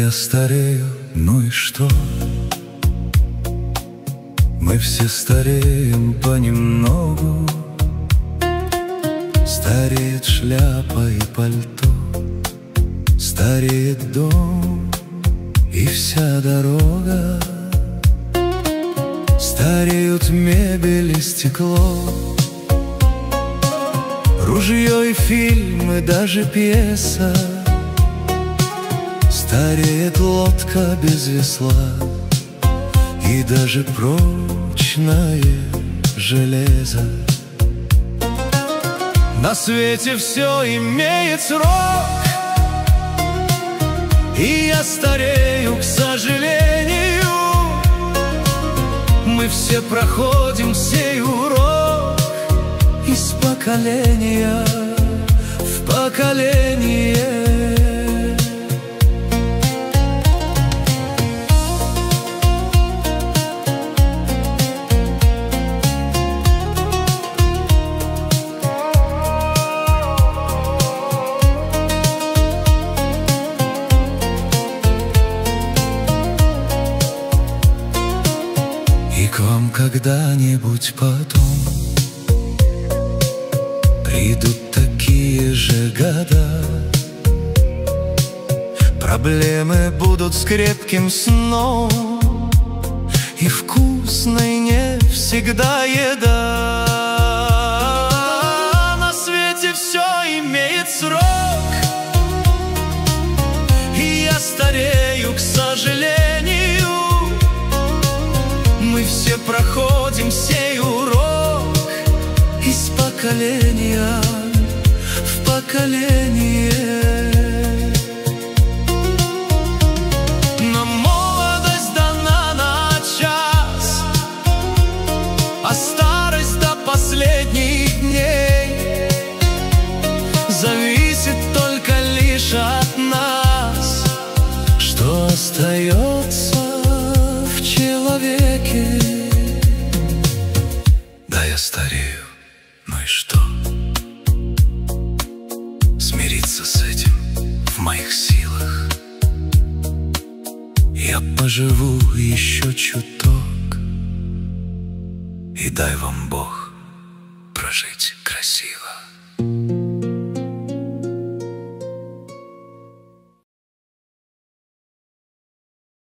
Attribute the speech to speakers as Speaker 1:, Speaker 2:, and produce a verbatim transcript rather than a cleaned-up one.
Speaker 1: я старею, ну и что? Мы все стареем понемногу. Стареет шляпа и пальто, стареет дом и вся дорога. Стареют мебель и стекло, ружье и фильмы, даже пьеса. Стареет лодка без весла и даже прочное железо. На свете все имеет срок, и я старею, к сожалению. Мы все проходим сей урок из поколения в поколение. И к вам когда-нибудь потом придут такие же года. Проблемы будут с крепким сном и вкусной не всегда еда. На свете все имеет срок, и я старею, к сожалению. Мы все проходим сей урок из поколения в поколение. Нам молодость дана на час, а старость до последних дней. Зависит только лишь от нас, что остается в человеке. Да, я старею, ну и что? Смириться с этим в моих силах. Я поживу еще чуток, и дай вам Бог прожить красиво.